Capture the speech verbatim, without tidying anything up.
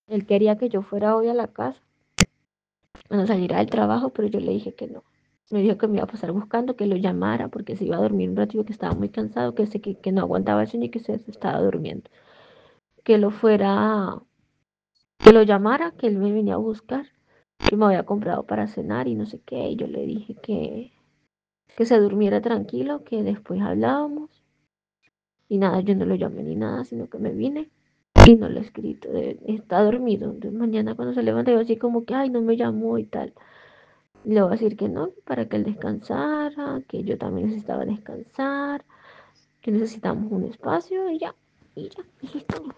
Él quería que yo fuera hoy a la casa cuando saliera del trabajo, pero yo le dije que no. Me dijo que me iba a pasar buscando, que lo llamara porque se iba a dormir un ratito, que estaba muy cansado, que, se, que, que no aguantaba el sueño y que se, se estaba durmiendo. Que lo fuera, que lo llamara, que él me venía a buscar, que me había comprado para cenar y no sé qué. Y yo le dije que, que se durmiera tranquilo, que después hablábamos. Y nada, yo no lo llamé ni nada, sino que me vine y no lo he escrito. de- está dormido. Entonces mañana cuando se levante, yo así como que, ay, no me llamó y tal. Le voy a decir que no, para que él descansara, que yo también necesitaba descansar, que necesitamos un espacio y ya, y ya, y listo.